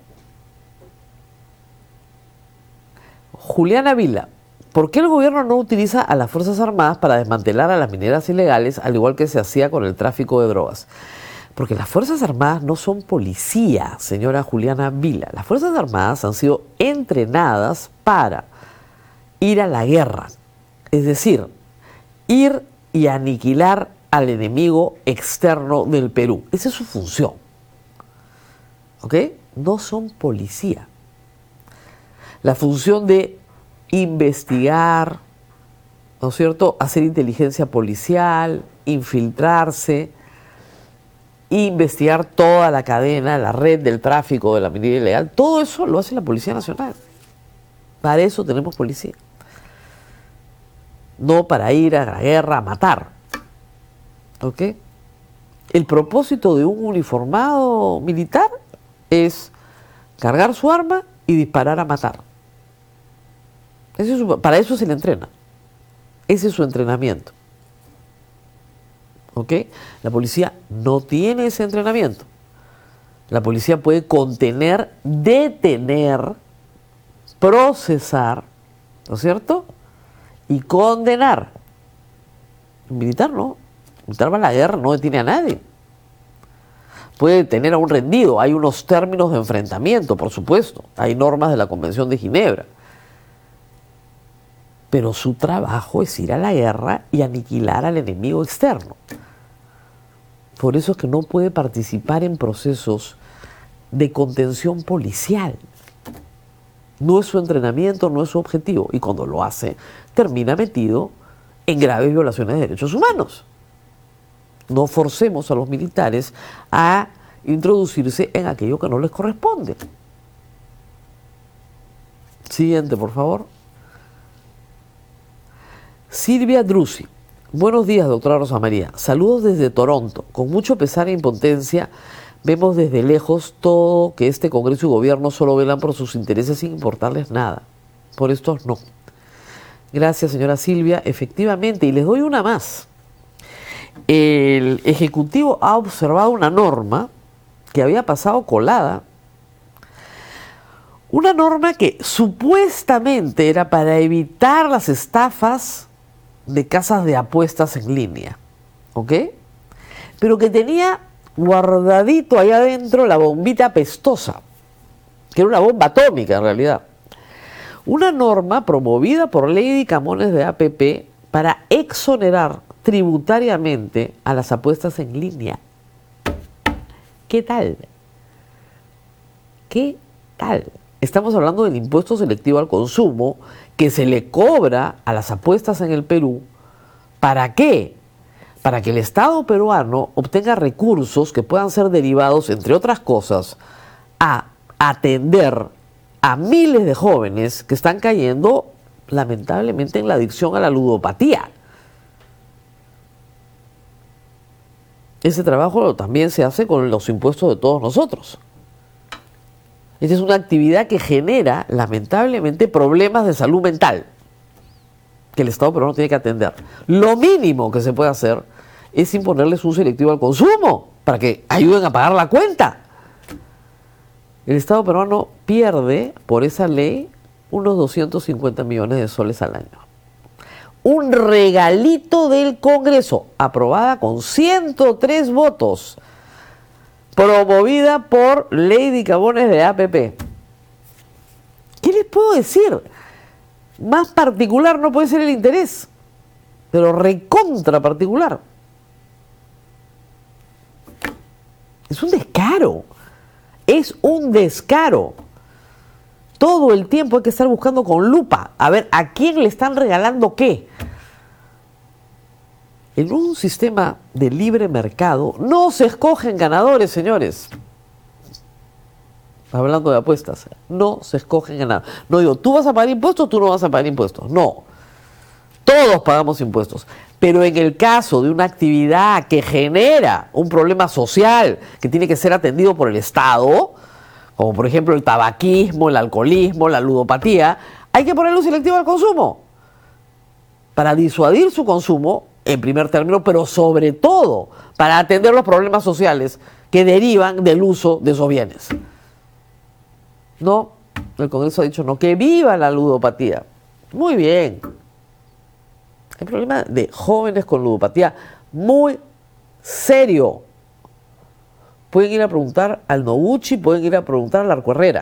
Juliana Vila. ¿Por qué el gobierno no utiliza a las Fuerzas Armadas para desmantelar a las mineras ilegales, al igual que se hacía con el tráfico de drogas? Porque las Fuerzas Armadas no son policía, señora Juliana Vila. Las Fuerzas Armadas han sido entrenadas para ir a la guerra. Es decir, ir y aniquilar al enemigo externo del Perú. Esa es su función. ¿Ok? No son policía. La función de investigar, ¿no es cierto?, hacer inteligencia policial, infiltrarse, investigar toda la cadena, la red del tráfico de la minería ilegal, todo eso lo hace la Policía Nacional. Para eso tenemos policía. No para ir a la guerra a matar. ¿Ok? El propósito de un uniformado militar es cargar su arma y disparar a matar. Ese es su, para eso se le entrena. Ese es su entrenamiento. ¿Ok? La policía no tiene ese entrenamiento. La policía puede contener, detener, procesar, ¿no es cierto?, y condenar. El militar no. El militar va a la guerra, no detiene a nadie. Puede detener a un rendido. Hay unos términos de enfrentamiento, por supuesto. Hay normas de la Convención de Ginebra. Pero su trabajo es ir a la guerra y aniquilar al enemigo externo. Por eso es que no puede participar en procesos de contención policial. No es su entrenamiento, no es su objetivo. Y cuando lo hace, termina metido en graves violaciones de derechos humanos. No forcemos a los militares a introducirse en aquello que no les corresponde. Siguiente, por favor. Silvia Drusi. Buenos días, doctora Rosa María. Saludos desde Toronto. Con mucho pesar e impotencia, vemos desde lejos todo que este Congreso y Gobierno solo velan por sus intereses sin importarles nada. Por estos no. Gracias, señora Silvia. Efectivamente, y les doy una más. El Ejecutivo ha observado una norma que había pasado colada. Una norma que supuestamente era para evitar las estafas de casas de apuestas en línea, ¿ok? Pero que tenía guardadito allá adentro la bombita pestosa, que era una bomba atómica en realidad. Una norma promovida por Lady Camones de A P P para exonerar tributariamente a las apuestas en línea. ¿Qué tal? ¿Qué fundamental. Estamos hablando del impuesto selectivo al consumo que se le cobra a las apuestas en el Perú. ¿Para qué? Para que el Estado peruano obtenga recursos que puedan ser derivados, entre otras cosas, a atender a miles de jóvenes que están cayendo lamentablemente en la adicción a la ludopatía. Ese trabajo también se hace con los impuestos de todos nosotros. Esta es una actividad que genera lamentablemente problemas de salud mental que el Estado peruano tiene que atender. Lo mínimo que se puede hacer es imponerles un selectivo al consumo para que ayuden a pagar la cuenta. El Estado peruano pierde por esa ley unos doscientos cincuenta millones de soles al año. Un regalito del Congreso, aprobada con ciento tres votos, promovida por Lady Cabones de A P P. ¿Qué les puedo decir? Más particular no puede ser el interés, pero recontra particular. Es un descaro. Es un descaro. Todo el tiempo hay que estar buscando con lupa a ver a quién le están regalando qué. En un sistema de libre mercado no se escogen ganadores, señores. Hablando de apuestas, no se escogen ganadores. No digo, tú vas a pagar impuestos, tú no vas a pagar impuestos. No. Todos pagamos impuestos. Pero en el caso de una actividad que genera un problema social que tiene que ser atendido por el Estado, como por ejemplo el tabaquismo, el alcoholismo, la ludopatía, hay que ponerle un selectivo al consumo para disuadir su consumo en primer término, pero sobre todo para atender los problemas sociales que derivan del uso de esos bienes. No, el Congreso ha dicho no, que viva la ludopatía. Muy bien. Hay problema de jóvenes con ludopatía muy serio. Pueden ir a preguntar al Noguchi, pueden ir a preguntar al Arco Herrera.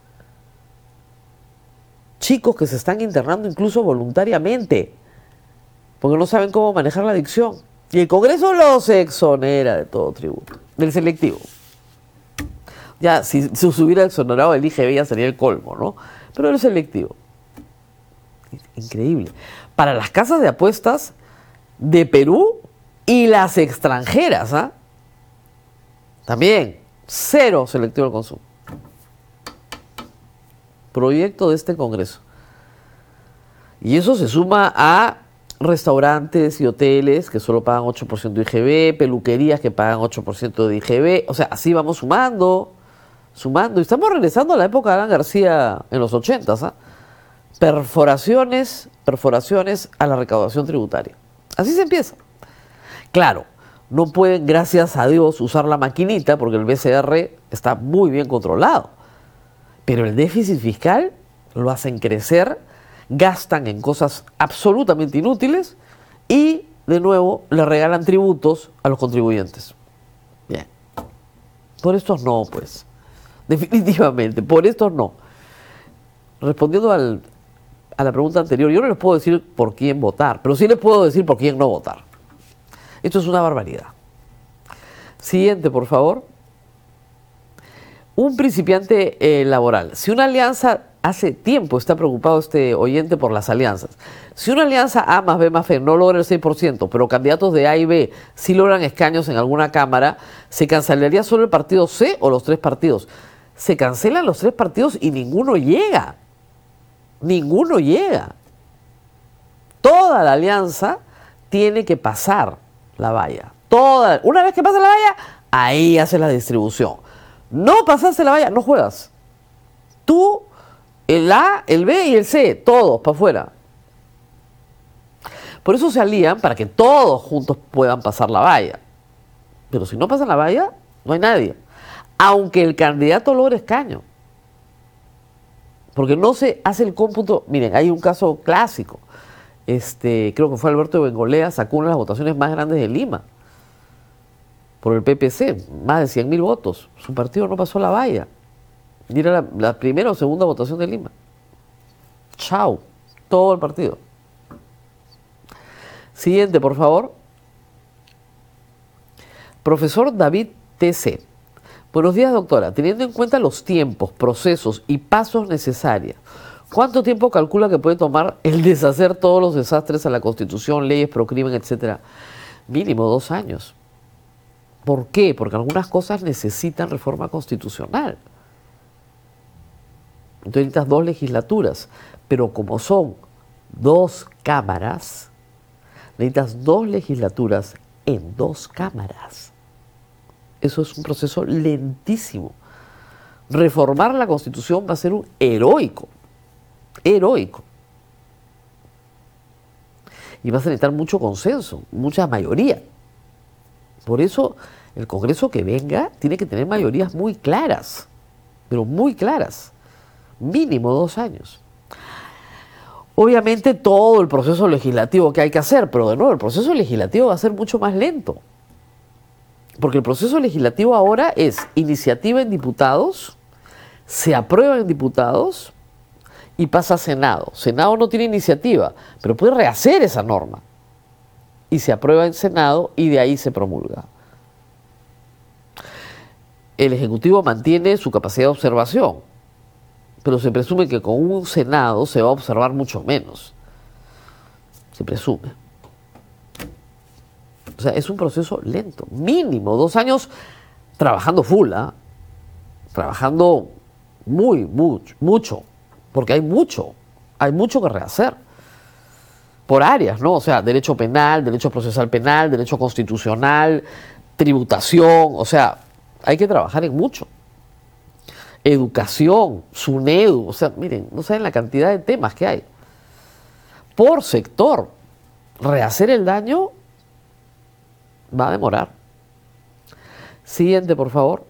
Chicos que se están internando incluso voluntariamente, porque no saben cómo manejar la adicción. Y el Congreso los exonera de todo tributo, del selectivo. Ya, si, si se hubiera exonerado el I G B ya sería el colmo, ¿no? Pero el selectivo. Increíble. Para las casas de apuestas de Perú y las extranjeras, ¿ah? También, cero selectivo al consumo. Proyecto de este Congreso. Y eso se suma a restaurantes y hoteles que solo pagan ocho por ciento de I G B, peluquerías que pagan ocho por ciento de I G B. O sea, así vamos sumando, sumando. Y estamos regresando a la época de Alan García en los ochentas, ¿ah? Perforaciones, perforaciones a la recaudación tributaria. Así se empieza. Claro, no pueden, gracias a Dios, usar la maquinita porque el B C R está muy bien controlado. Pero el déficit fiscal lo hacen crecer, gastan en cosas absolutamente inútiles y, de nuevo, le regalan tributos a los contribuyentes. Bien. Por estos no, pues. Definitivamente, por estos no. Respondiendo al, a la pregunta anterior, yo no les puedo decir por quién votar, pero sí les puedo decir por quién no votar. Esto es una barbaridad. Siguiente, por favor. Un principiante eh, laboral. Si una alianza, hace tiempo está preocupado este oyente por las alianzas. Si una alianza A más B más F no logra el seis por ciento, pero candidatos de A y B sí logran escaños en alguna cámara, ¿se cancelaría solo el partido C o los tres partidos? Se cancelan los tres partidos y ninguno llega. Ninguno llega. Toda la alianza tiene que pasar la valla. Toda, una vez que pasa la valla, ahí hace la distribución. No pasaste la valla, no juegas. Tú, el A, el B y el C, todos para afuera. Por eso se alían para que todos juntos puedan pasar la valla. Pero si no pasan la valla, no hay nadie. Aunque el candidato logre escaño. Porque no se hace el cómputo. Miren, hay un caso clásico. Este, creo que fue Alberto de Bengolea, sacó una de las votaciones más grandes de Lima. Por el P P C, más de cien mil votos. Su partido no pasó la valla. Y era la, la primera o segunda votación de Lima. Chao. Todo el partido. Siguiente, por favor. Profesor David T C. Buenos días, doctora. Teniendo en cuenta los tiempos, procesos y pasos necesarios, ¿cuánto tiempo calcula que puede tomar el deshacer todos los desastres a la Constitución, leyes, procrimen, etcétera? Mínimo dos años. ¿Por qué? Porque algunas cosas necesitan reforma constitucional. Entonces necesitas dos legislaturas, pero como son dos cámaras, necesitas dos legislaturas en dos cámaras. Eso es un proceso lentísimo. Reformar la Constitución va a ser un heroico, heroico. Y vas a necesitar mucho consenso, mucha mayoría. Por eso el Congreso que venga tiene que tener mayorías muy claras, pero muy claras. Mínimo dos años. Obviamente todo el proceso legislativo que hay que hacer, pero de nuevo el proceso legislativo va a ser mucho más lento. Porque el proceso legislativo ahora es iniciativa en diputados, se aprueba en diputados y pasa a Senado. Senado no tiene iniciativa, pero puede rehacer esa norma. Y se aprueba en Senado y de ahí se promulga. El Ejecutivo mantiene su capacidad de observación, pero se presume que con un Senado se va a observar mucho menos. Se presume. O sea, es un proceso lento. Mínimo dos años trabajando full, ¿eh? Trabajando muy, mucho, mucho. Porque hay mucho, hay mucho que rehacer. Por áreas, ¿no? O sea, derecho penal, derecho procesal penal, derecho constitucional, tributación. O sea, hay que trabajar en mucho. Educación, SUNEDU, o sea, miren, no saben la cantidad de temas que hay. Por sector, rehacer el daño va a demorar. Siguiente, por favor.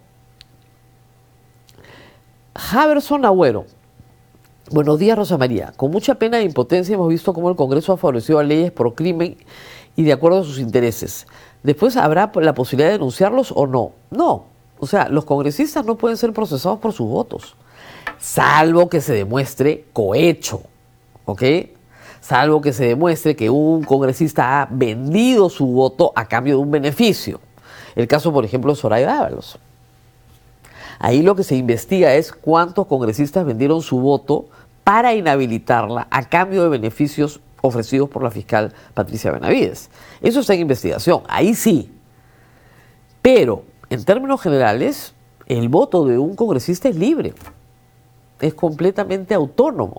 Javerson Agüero. Buenos días, Rosa María. Con mucha pena e impotencia hemos visto cómo el Congreso ha favorecido a leyes pro crimen y de acuerdo a sus intereses. ¿Después habrá la posibilidad de denunciarlos o no? No. O sea, los congresistas no pueden ser procesados por sus votos, salvo que se demuestre cohecho, ¿ok? Salvo que se demuestre que un congresista ha vendido su voto a cambio de un beneficio. El caso, por ejemplo, de Soraya Ábalos. Ahí lo que se investiga es cuántos congresistas vendieron su voto para inhabilitarla a cambio de beneficios ofrecidos por la fiscal Patricia Benavides. Eso está en investigación, ahí sí. Pero en términos generales, el voto de un congresista es libre, es completamente autónomo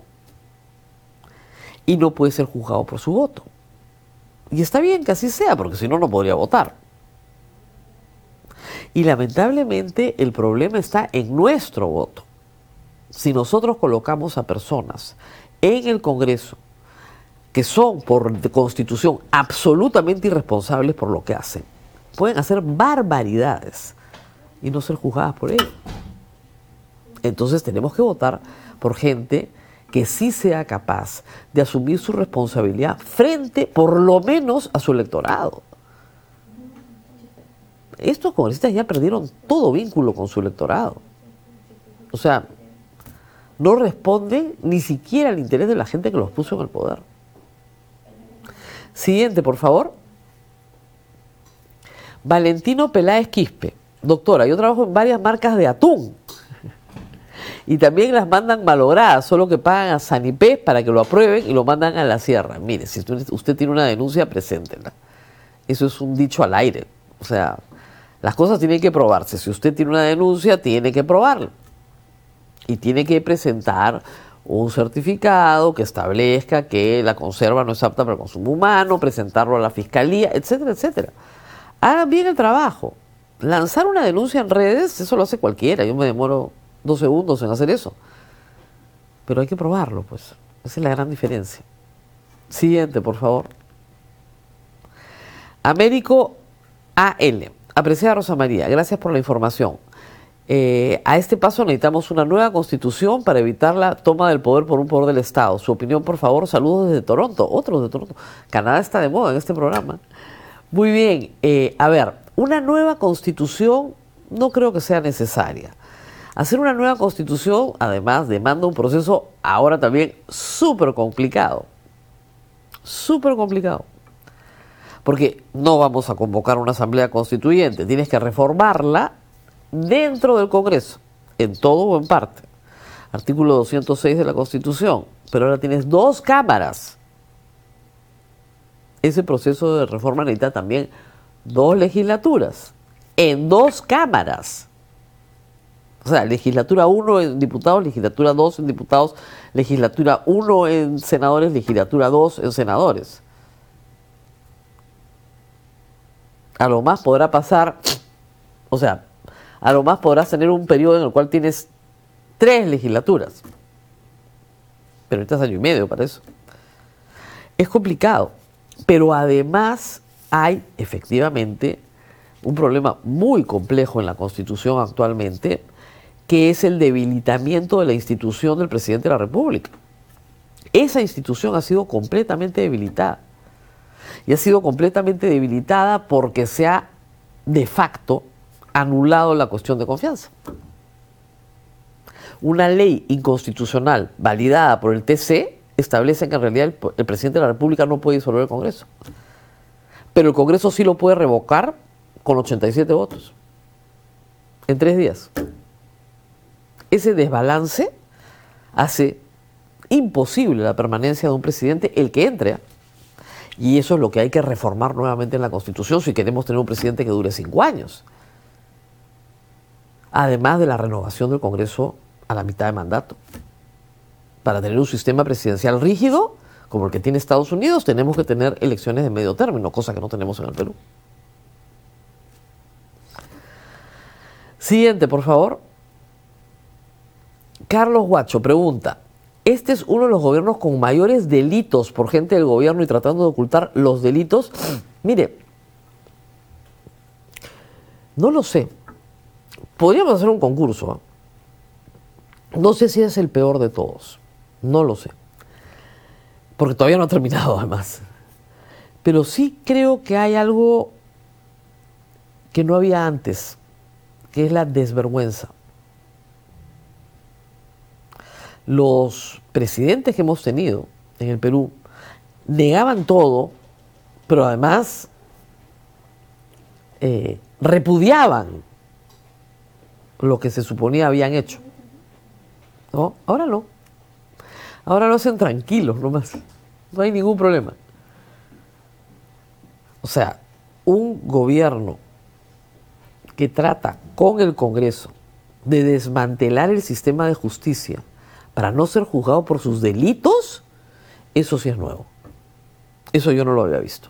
y no puede ser juzgado por su voto. Y está bien que así sea, porque si no, no podría votar. Y lamentablemente el problema está en nuestro voto. Si nosotros colocamos a personas en el Congreso que son por constitución absolutamente irresponsables por lo que hacen, pueden hacer barbaridades y no ser juzgadas por ello. Entonces tenemos que votar por gente que sí sea capaz de asumir su responsabilidad frente, por lo menos, a su electorado. Estos congresistas ya perdieron todo vínculo con su electorado. O sea, no responden ni siquiera al interés de la gente que los puso en el poder. Siguiente, por favor. Valentino Peláez Quispe. Doctora, yo trabajo en varias marcas de atún y también las mandan malogradas, solo que pagan a Sanipé para que lo aprueben y lo mandan a la sierra. Mire, si usted, usted tiene una denuncia, preséntela. Eso es un dicho al aire. O sea, las cosas tienen que probarse. Si usted tiene una denuncia, tiene que probarla. Y tiene que presentar un certificado que establezca que la conserva no es apta para el consumo humano, presentarlo a la fiscalía, etcétera, etcétera. Hagan bien el trabajo. Lanzar una denuncia en redes, eso lo hace cualquiera. Yo me demoro dos segundos en hacer eso. Pero hay que probarlo, pues. Esa es la gran diferencia. Siguiente, por favor. Américo A L. Apreciada Rosa María, gracias por la información. Eh, a este paso necesitamos una nueva constitución para evitar la toma del poder por un poder del Estado. Su opinión, por favor. Saludos desde Toronto. Otros de Toronto. Canadá está de moda en este programa. Muy bien. Eh, a ver, una nueva constitución no creo que sea necesaria. Hacer una nueva constitución, además, demanda un proceso ahora también súper complicado. Súper complicado. Porque no vamos a convocar una asamblea constituyente. Tienes que reformarla, dentro del Congreso, en todo o en parte. Artículo doscientos seis de la Constitución. Pero ahora tienes dos cámaras. Ese proceso de reforma necesita también dos legislaturas, en dos cámaras. O sea, legislatura uno en diputados, legislatura dos en diputados, legislatura uno en senadores, legislatura dos en senadores. A lo más podrá pasar, o sea, a lo más podrás tener un periodo en el cual tienes tres legislaturas. Pero necesitas año y medio para eso. Es complicado. Pero además hay efectivamente un problema muy complejo en la Constitución actualmente, que es el debilitamiento de la institución del presidente de la República. Esa institución ha sido completamente debilitada. Y ha sido completamente debilitada porque se ha de facto anulado la cuestión de confianza. Una ley inconstitucional validada por el T C establece que en realidad el, el presidente de la República no puede disolver el Congreso. Pero el Congreso sí lo puede revocar con ochenta y siete votos. En tres días. Ese desbalance hace imposible la permanencia de un presidente, el que entre. Y eso es lo que hay que reformar nuevamente en la Constitución si queremos tener un presidente que dure cinco años. Además de la renovación del Congreso a la mitad de mandato. Para tener un sistema presidencial rígido, como el que tiene Estados Unidos, tenemos que tener elecciones de medio término, cosa que no tenemos en el Perú. Siguiente, por favor. Carlos Guacho pregunta, ¿este es uno de los gobiernos con mayores delitos por gente del gobierno y tratando de ocultar los delitos? Mire, no lo sé. Podríamos hacer un concurso, ¿eh? No sé si es el peor de todos. No lo sé. Porque todavía no ha terminado, además. Pero sí creo que hay algo que no había antes, que es la desvergüenza. Los presidentes que hemos tenido en el Perú negaban todo, pero además eh, repudiaban lo que se suponía habían hecho. ¿No? Ahora no. Ahora lo hacen tranquilos nomás. No hay ningún problema. O sea, un gobierno que trata con el Congreso de desmantelar el sistema de justicia para no ser juzgado por sus delitos, eso sí es nuevo. Eso yo no lo había visto.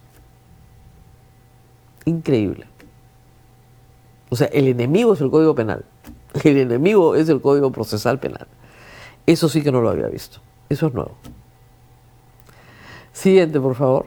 Increíble. O sea, el enemigo es el Código Penal. El enemigo es el Código Procesal Penal. Eso sí que no lo había visto. Eso es nuevo. Siguiente, por favor.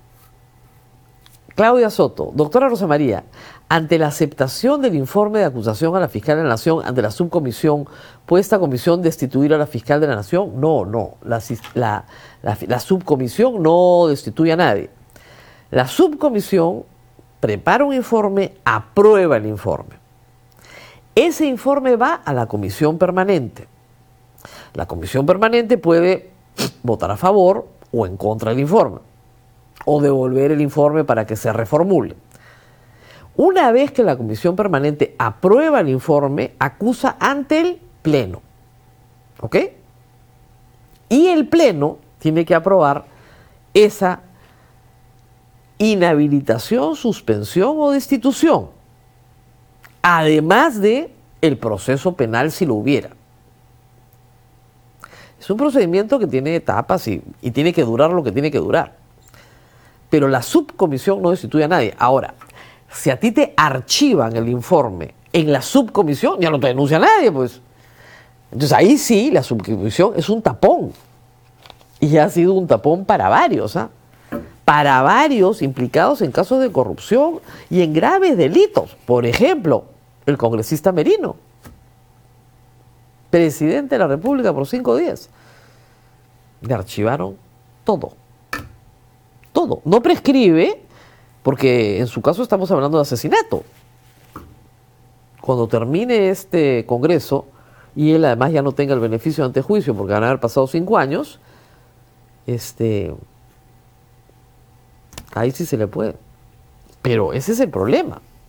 Claudia Soto. Doctora Rosa María, ante la aceptación del informe de acusación a la fiscal de la Nación ante la subcomisión, ¿puede esta comisión destituir a la fiscal de la Nación? No, no. La, la, la, la subcomisión no destituye a nadie. La subcomisión prepara un informe, aprueba el informe. Ese informe va a la comisión permanente. La comisión permanente puede votar a favor o en contra del informe, o devolver el informe para que se reformule. Una vez que la comisión permanente aprueba el informe, acusa ante el Pleno. ¿Ok? Y el Pleno tiene que aprobar esa inhabilitación, suspensión o destitución, además de el proceso penal si lo hubiera. Es un procedimiento que tiene etapas y, y tiene que durar lo que tiene que durar. Pero la subcomisión no destituye a nadie. Ahora, si a ti te archivan el informe en la subcomisión, ya no te denuncia a nadie, pues. Entonces ahí sí, la subcomisión es un tapón. Y ha sido un tapón para varios, ¿ah? Para varios implicados en casos de corrupción y en graves delitos. Por ejemplo, el congresista Merino, presidente de la República por cinco días. Le archivaron todo. Todo. No prescribe, porque en su caso estamos hablando de asesinato. Cuando termine este Congreso, y él además ya no tenga el beneficio de antejuicio, porque van a haber pasado cinco años, este, ahí sí se le puede. Pero ese es el problema.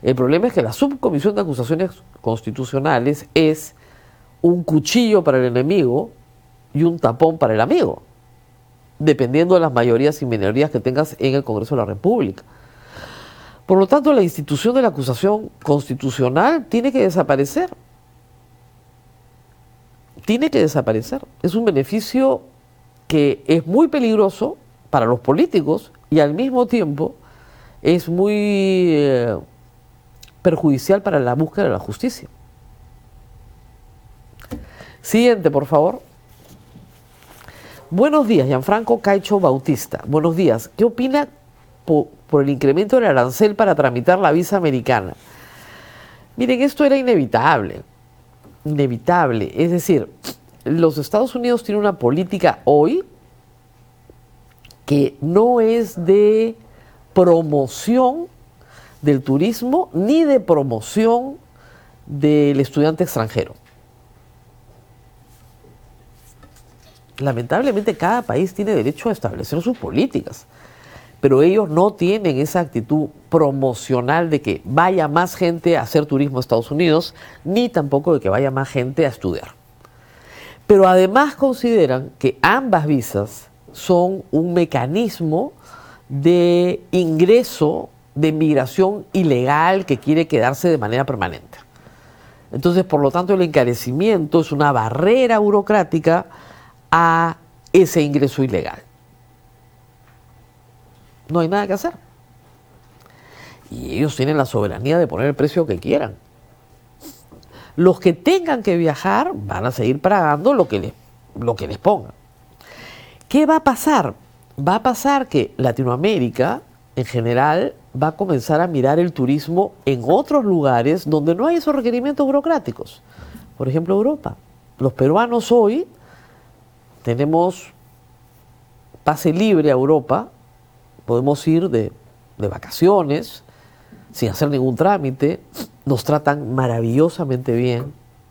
El problema es que la subcomisión de acusaciones constitucionales es un cuchillo para el enemigo y un tapón para el amigo, dependiendo de las mayorías y minorías que tengas en el Congreso de la República. Por lo tanto, la institución de la acusación constitucional tiene que desaparecer. Tiene que desaparecer. Es un beneficio que es muy peligroso para los políticos y al mismo tiempo es muy eh, perjudicial para la búsqueda de la justicia. Siguiente, por favor. Buenos días, Gianfranco Caicho Bautista. Buenos días. ¿Qué opina por, por el incremento del arancel para tramitar la visa americana? Miren, esto era inevitable. Inevitable. Es decir, los Estados Unidos tienen una política hoy que no es de promoción del turismo ni de promoción del estudiante extranjero. Lamentablemente cada país tiene derecho a establecer sus políticas, pero ellos no tienen esa actitud promocional de que vaya más gente a hacer turismo a Estados Unidos, ni tampoco de que vaya más gente a estudiar. Pero además consideran que ambas visas son un mecanismo de ingreso de migración ilegal que quiere quedarse de manera permanente. Entonces, por lo tanto, el encarecimiento es una barrera burocrática a ese ingreso ilegal. No hay nada que hacer. Y ellos tienen la soberanía de poner el precio que quieran. Los que tengan que viajar van a seguir pagando lo que les, lo que les pongan. ¿Qué va a pasar? Va a pasar que Latinoamérica, en general, va a comenzar a mirar el turismo en otros lugares donde no hay esos requerimientos burocráticos. Por ejemplo, Europa. Los peruanos hoy tenemos pase libre a Europa, podemos ir de, de vacaciones, sin hacer ningún trámite, nos tratan maravillosamente bien.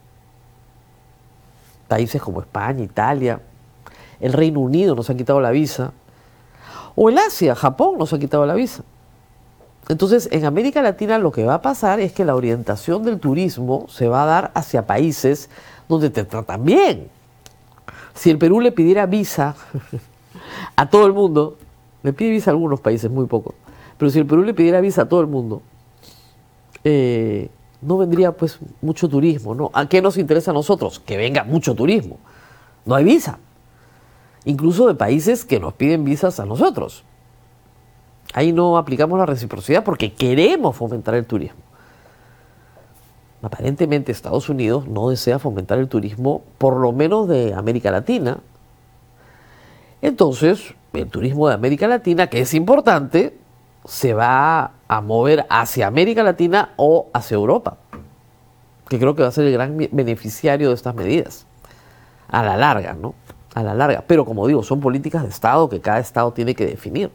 Países como España, Italia, el Reino Unido nos han quitado la visa, o el Asia, Japón nos ha quitado la visa. Entonces, en América Latina lo que va a pasar es que la orientación del turismo se va a dar hacia países donde te tratan bien. Si el Perú le pidiera visa a todo el mundo, le pide visa a algunos países, muy poco, pero si el Perú le pidiera visa a todo el mundo, eh, no vendría pues mucho turismo, ¿no? ¿A qué nos interesa a nosotros? Que venga mucho turismo. No hay visa. Incluso de países que nos piden visas a nosotros. Ahí no aplicamos la reciprocidad porque queremos fomentar el turismo. Aparentemente Estados Unidos no desea fomentar el turismo, por lo menos de América Latina. Entonces, el turismo de América Latina, que es importante, se va a mover hacia América Latina o hacia Europa, que creo que va a ser el gran beneficiario de estas medidas. A la larga, ¿no? A la larga. Pero como digo, son políticas de Estado que cada Estado tiene que definir.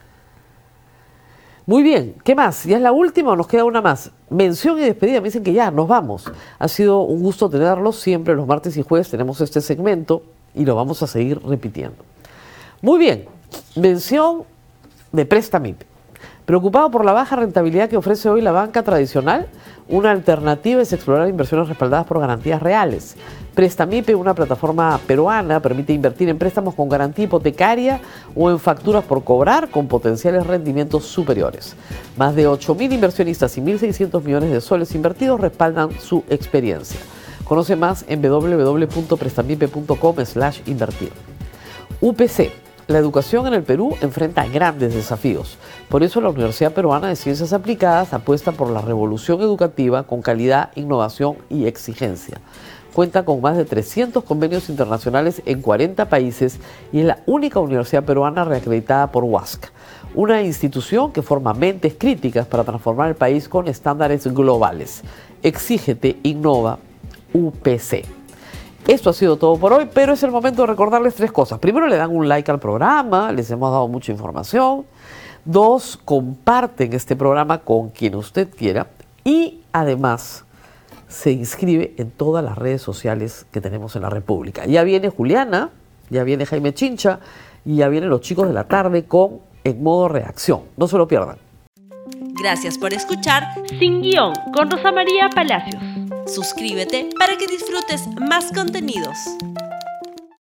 Muy bien, ¿qué más? ¿Ya es la última o nos queda una más? Mención y despedida, me dicen que ya, nos vamos. Ha sido un gusto tenerlos, siempre los martes y jueves tenemos este segmento y lo vamos a seguir repitiendo. Muy bien, mención de Prestamip. Preocupado por la baja rentabilidad que ofrece hoy la banca tradicional, una alternativa es explorar inversiones respaldadas por garantías reales. Prestamip, una plataforma peruana, permite invertir en préstamos con garantía hipotecaria o en facturas por cobrar con potenciales rendimientos superiores. Más de ocho mil inversionistas y mil seiscientos millones de soles invertidos respaldan su experiencia. Conoce más en w w w punto prestamipe punto com slash invertir. U P C. La educación en el Perú enfrenta grandes desafíos. Por eso la Universidad Peruana de Ciencias Aplicadas apuesta por la revolución educativa con calidad, innovación y exigencia. Cuenta con más de trescientos convenios internacionales en cuarenta países y es la única universidad peruana reacreditada por WASC, una institución que forma mentes críticas para transformar el país con estándares globales. Exígete, innova, U P C. Esto ha sido todo por hoy, pero es el momento de recordarles tres cosas. Primero, le dan un like al programa, les hemos dado mucha información. Dos, comparten este programa con quien usted quiera. Y además, se inscribe en todas las redes sociales que tenemos en la República. Ya viene Juliana, ya viene Jaime Chincha y ya vienen los chicos de la tarde con En Modo Reacción. No se lo pierdan. Gracias por escuchar Sin Guión con Rosa María Palacios. Suscríbete para que disfrutes más contenidos.